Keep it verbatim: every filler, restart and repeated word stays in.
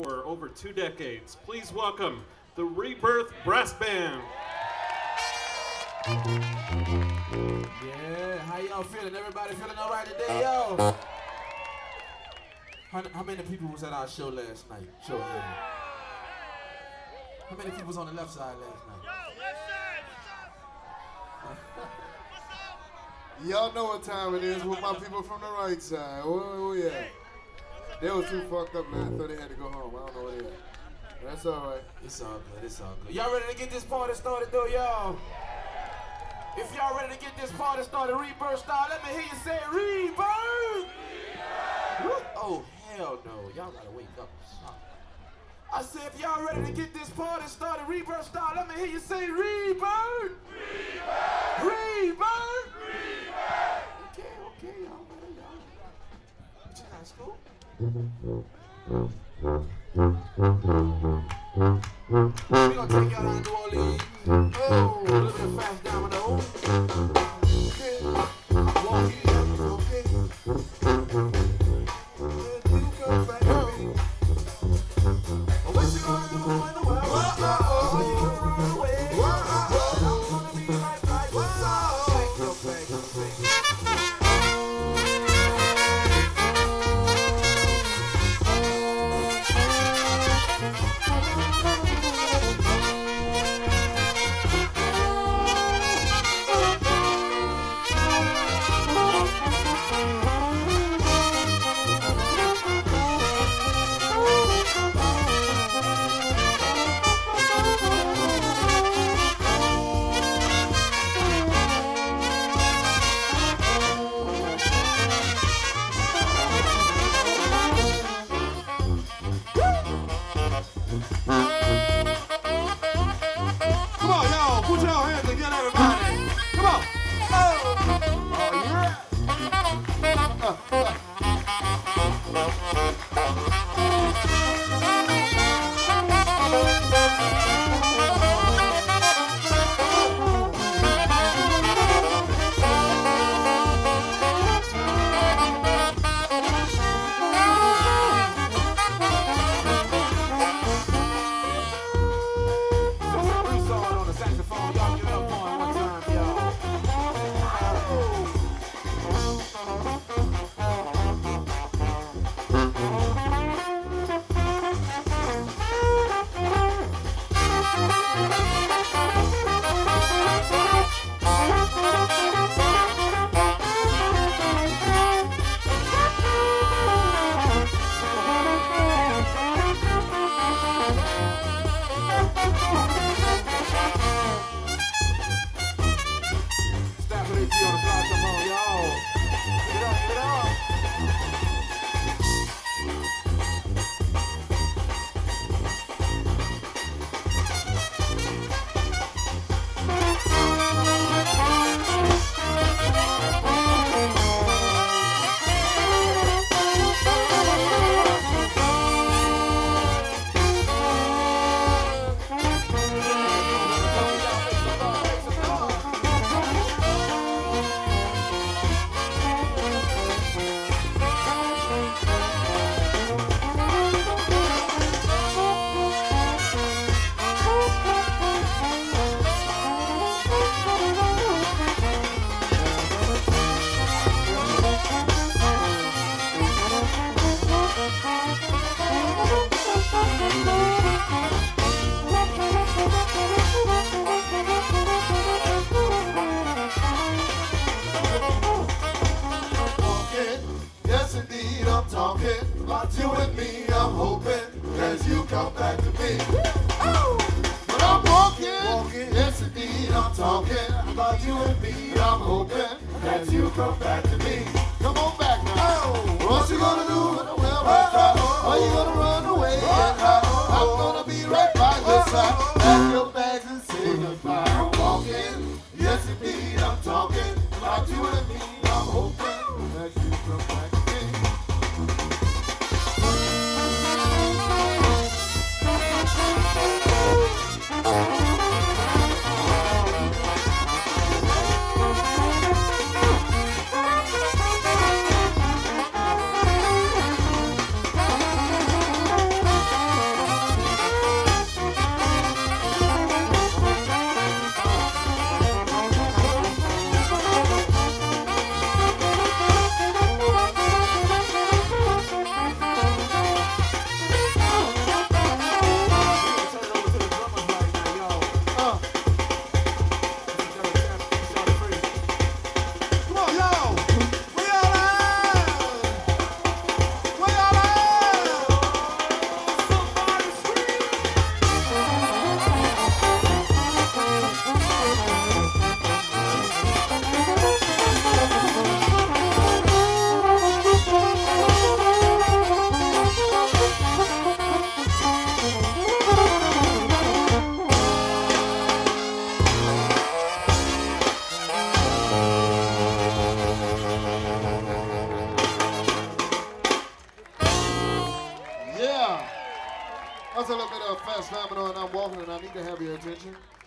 for over two decades. Please welcome the Rebirth Brass Band. Yeah, how y'all feeling? Everybody feeling all right today, yo? How, how many people was at our show last night? Show of hands. How many people was on the left side last night? Yo, left side, what's up? Y'all know what time it is with my people from the right side. Oh, oh yeah. They was too fucked up, man. I thought they had to go home. I don't know where they at. That's all right. It's all good, it's all good. Y'all ready to get this party started though, y'all? If y'all ready to get this party started, Rebirth style, let me hear you say Rebirth! Rebirth! Oh, hell no. Y'all gotta wake up. I said, if y'all ready to get this party started, Rebirth style, let me hear you say Rebirth! Rebirth! Rebirth! Rebirth! Okay, okay, y'all ready, y'all. What you got, school? We gonna take y'all down to New Orleans. Oh, a little bit fast down with the hole. Okay, walk here, okay. You come back to me. Oh, what you gonna do when the world is gone? Oh, you gonna run away? Oh, I'm gonna be right back. Oh, thank you, thank you, thank you. That's a little bit of Fast Domino, and I'm walking, and I need to have your attention.